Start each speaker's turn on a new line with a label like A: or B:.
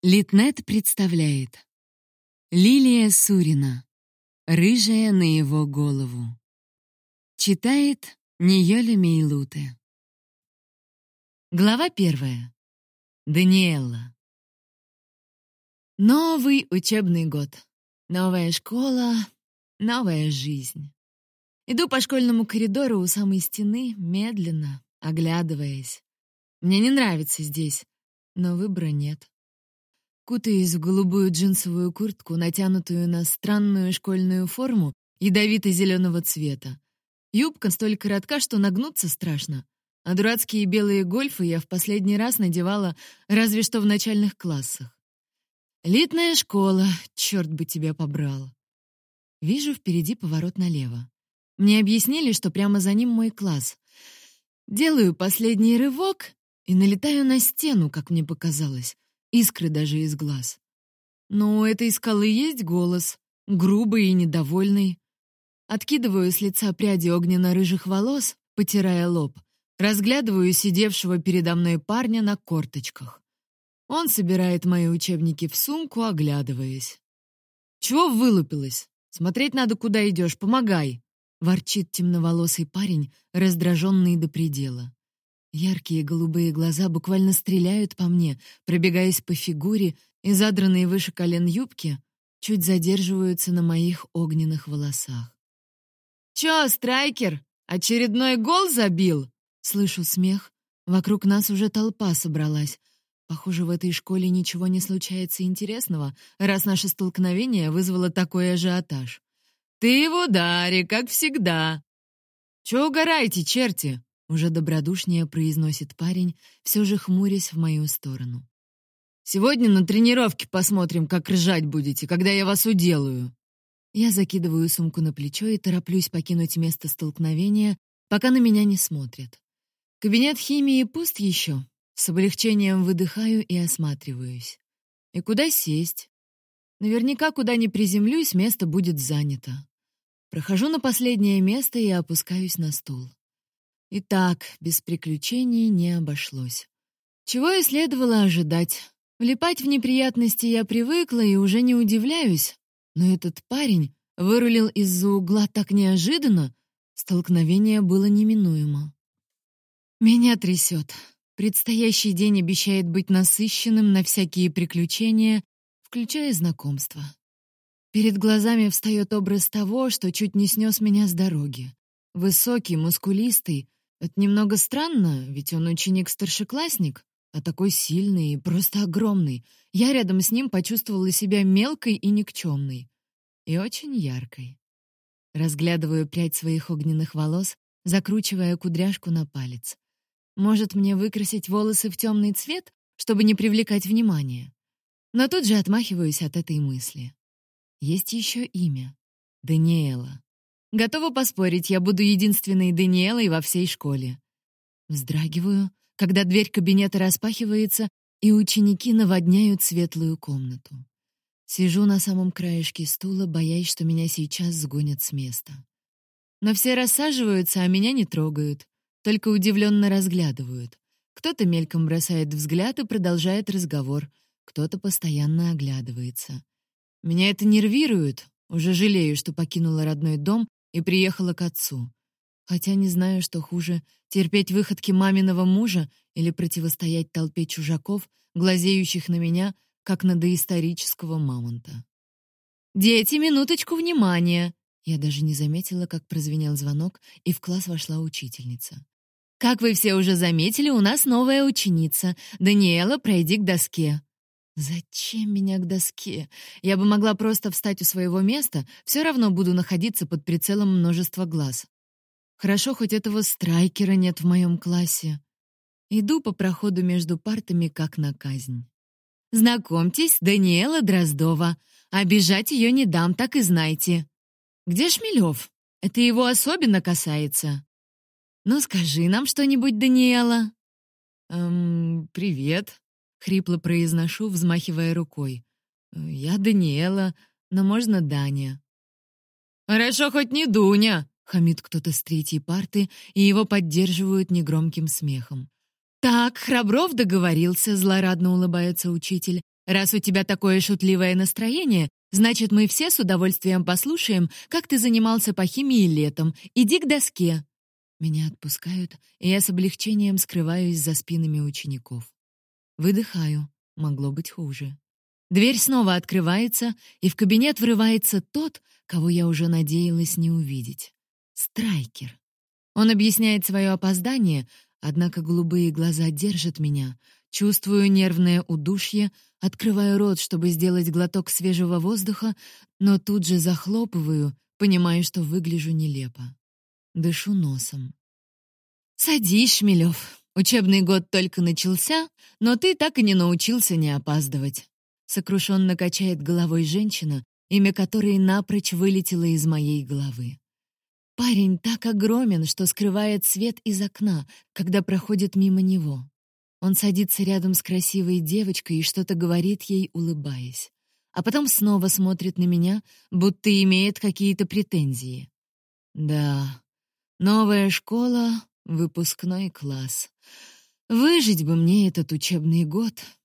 A: Литнет представляет Лилия Сурина «Рыжая на его голову». Читает Ниёля Мейлуте. Глава 1. Даниэлла. Новый учебный год. Новая школа, новая жизнь. Иду по школьному коридору у самой стены, медленно, оглядываясь. Мне не нравится здесь, но выбора нет. Кутаюсь в голубую джинсовую куртку, натянутую на странную школьную форму ядовито-зеленого цвета. Юбка столь коротка, что нагнуться страшно, а дурацкие белые гольфы я в последний раз надевала разве что в начальных классах. Элитная школа, черт бы тебя побрал. Вижу впереди поворот налево. Мне объяснили, что прямо за ним мой класс. Делаю последний рывок и налетаю на стену, как мне показалось. Искры даже из глаз. Но у этой скалы есть голос, грубый и недовольный. Откидываю с лица пряди огненно-рыжих волос, потирая лоб, разглядываю сидевшего передо мной парня на корточках. Он собирает мои учебники в сумку, оглядываясь. «Чего вылупилась? Смотреть надо, куда идешь, помогай!» — ворчит темноволосый парень, раздраженный до предела. Яркие голубые глаза буквально стреляют по мне, пробегаясь по фигуре, и задранные выше колен юбки чуть задерживаются на моих огненных волосах. «Чё, страйкер, очередной гол забил?» Слышу смех. Вокруг нас уже толпа собралась. Похоже, в этой школе ничего не случается интересного, раз наше столкновение вызвало такой ажиотаж. «Ты в ударе, как всегда!» «Чё угораете, черти?» Уже добродушнее произносит парень, все же хмурясь в мою сторону. «Сегодня на тренировке посмотрим, как ржать будете, когда я вас уделаю». Я закидываю сумку на плечо и тороплюсь покинуть место столкновения, пока на меня не смотрят. Кабинет химии пуст еще. С облегчением выдыхаю и осматриваюсь. И куда сесть? Наверняка, куда ни приземлюсь, место будет занято. Прохожу на последнее место и опускаюсь на стул. Итак, без приключений не обошлось. Чего и следовало ожидать. Влипать в неприятности я привыкла и уже не удивляюсь. Но этот парень вырулил из-за угла так неожиданно, столкновение было неминуемо. Меня трясет. Предстоящий день обещает быть насыщенным на всякие приключения, включая знакомства. Перед глазами встает образ того, что чуть не снес меня с дороги. Высокий, мускулистый. Это немного странно, ведь он ученик-старшеклассник, а такой сильный и просто огромный. Я рядом с ним почувствовала себя мелкой и никчемной. И очень яркой. Разглядываю прядь своих огненных волос, закручивая кудряшку на палец. Может, мне выкрасить волосы в темный цвет, чтобы не привлекать внимания? Но тут же отмахиваюсь от этой мысли. Есть еще имя. Даниэлла. Готова поспорить, я буду единственной Даниэлой во всей школе. Вздрагиваю, когда дверь кабинета распахивается, и ученики наводняют светлую комнату. Сижу на самом краешке стула, боясь, что меня сейчас сгонят с места. Но все рассаживаются, а меня не трогают, только удивленно разглядывают. Кто-то мельком бросает взгляд и продолжает разговор, кто-то постоянно оглядывается. Меня это нервирует, уже жалею, что покинула родной дом и приехала к отцу. Хотя не знаю, что хуже — терпеть выходки маминого мужа или противостоять толпе чужаков, глазеющих на меня, как на доисторического мамонта. «Дети, минуточку внимания!» Я даже не заметила, как прозвенел звонок, и в класс вошла учительница. «Как вы все уже заметили, у нас новая ученица. Даниэлла, пройди к доске». Зачем меня к доске? Я бы могла просто встать у своего места, все равно буду находиться под прицелом множества глаз. Хорошо, хоть этого страйкера нет в моем классе. Иду по проходу между партами, как на казнь. Знакомьтесь, Даниэлла Дроздова. Обижать ее не дам, так и знайте. Где Шмелев? Это его особенно касается. Ну, скажи нам что-нибудь, Даниэлла. Привет. Хрипло произношу, взмахивая рукой. «Я Даниэлла, но можно Даня». «Хорошо, хоть не Дуня», — хамит кто-то с третьей парты, и его поддерживают негромким смехом. «Так, Храбров договорился», — злорадно улыбается учитель. Раз у тебя такое шутливое настроение, значит, мы все с удовольствием послушаем, как ты занимался по химии летом. Иди к доске». Меня отпускают, и я с облегчением скрываюсь за спинами учеников. Выдыхаю. Могло быть хуже. Дверь снова открывается, и в кабинет врывается тот, кого я уже надеялась не увидеть. Страйкер. Он объясняет свое опоздание, однако голубые глаза держат меня. Чувствую нервное удушье, открываю рот, чтобы сделать глоток свежего воздуха, но тут же захлопываю, понимая, что выгляжу нелепо. Дышу носом. «Садись, Шмелев. Учебный год только начался, но ты так и не научился не опаздывать». Сокрушенно качает головой женщина, имя которой напрочь вылетело из моей головы. Парень так огромен, что скрывает свет из окна, когда проходит мимо него. Он садится рядом с красивой девочкой и что-то говорит ей, улыбаясь. А потом снова смотрит на меня, будто имеет какие-то претензии. Да, новая школа, выпускной класс. Выжить бы мне этот учебный год,